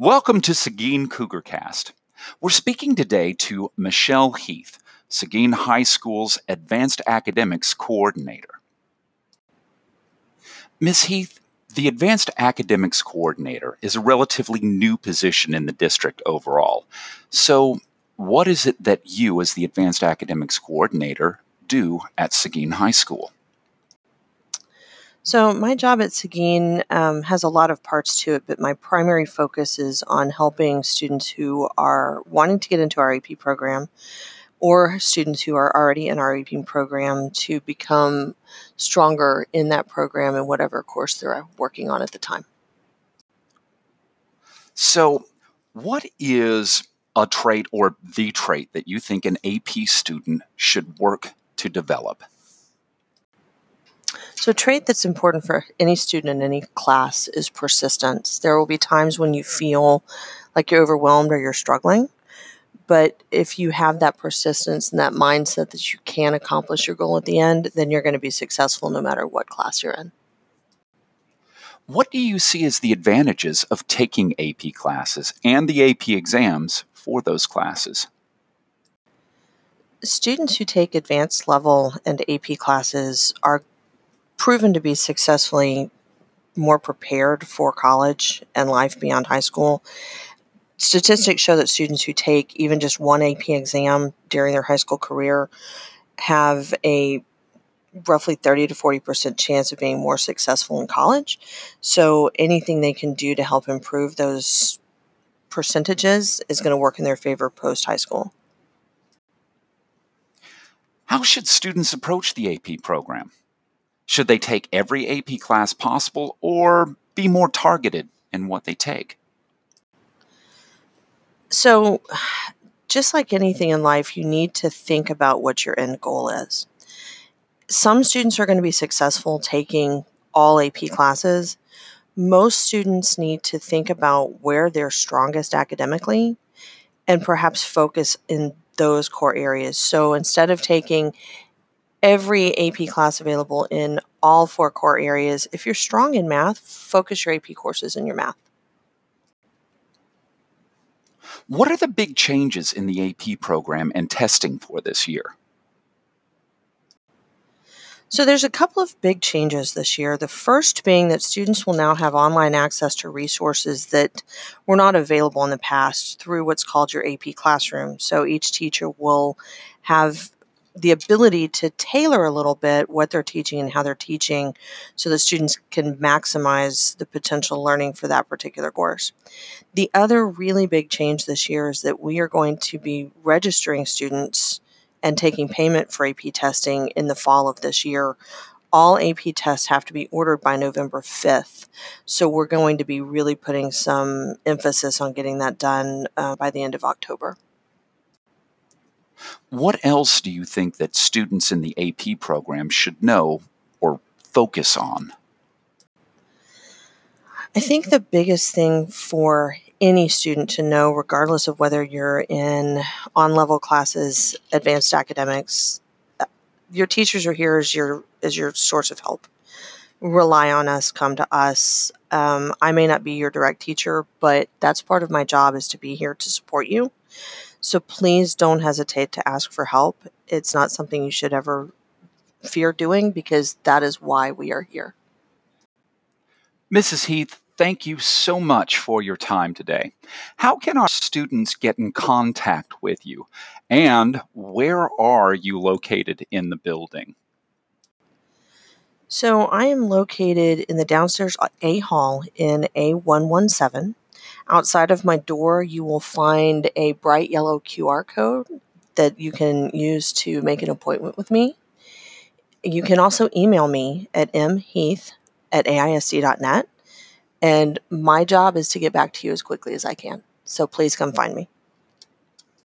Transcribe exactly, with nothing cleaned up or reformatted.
Welcome to Seguin CougarCast. We're speaking today to Michelle Heath, Seguin High School's Advanced Academics Coordinator. Miz Heath, the Advanced Academics Coordinator is a relatively new position in the district overall. So, what is it that you, as the Advanced Academics Coordinator, do at Seguin High School? So my job at Seguin um, has a lot of parts to it, but my primary focus is on helping students who are wanting to get into our A P program or students who are already in our A P program to become stronger in that program in whatever course they're working on at the time. So, what is a trait or the trait that you think an A P student should work to develop? So a trait that's important for any student in any class is persistence. There will be times when you feel like you're overwhelmed or you're struggling, but if you have that persistence and that mindset that you can accomplish your goal at the end, then you're going to be successful no matter what class you're in. What do you see as the advantages of taking A P classes and the A P exams for those classes? Students who take advanced level and A P classes are proven to be successfully more prepared for college and life beyond high school. Statistics show that students who take even just one A P exam during their high school career have a roughly thirty to forty percent chance of being more successful in college. So anything they can do to help improve those percentages is going to work in their favor post-high school. How should students approach the A P program? Should they take every A P class possible or be more targeted in what they take? So, just like anything in life, you need to think about what your end goal is. Some students are going to be successful taking all A P classes. Most students need to think about where they're strongest academically and perhaps focus in those core areas. So instead of taking every A P class available in all four core areas, if you're strong in math, focus your A P courses in your math. What are the big changes in the A P program and testing for this year? So there's a couple of big changes this year. The first being that students will now have online access to resources that were not available in the past through what's called your A P classroom. So each teacher will have the ability to tailor a little bit what they're teaching and how they're teaching so that students can maximize the potential learning for that particular course. The other really big change this year is that we are going to be registering students and taking payment for A P testing in the fall of this year. All A P tests have to be ordered by November fifth. So we're going to be really putting some emphasis on getting that done uh, by the end of October. What else do you think that students in the A P program should know or focus on? I think the biggest thing for any student to know, regardless of whether you're in on-level classes, advanced academics, your teachers are here as your as your source of help. Rely on us, come to us. Um, I may not be your direct teacher, but that's part of my job is to be here to support you. So please don't hesitate to ask for help. It's not something you should ever fear doing because that is why we are here. Missus Heath, thank you so much for your time today. How can our students get in contact with you? And where are you located in the building? So I am located in the downstairs A hall in A one seventeen. Outside of my door, you will find a bright yellow Q R code that you can use to make an appointment with me. You can also email me at m heath at a i s d dot net. And my job is to get back to you as quickly as I can. So please come find me.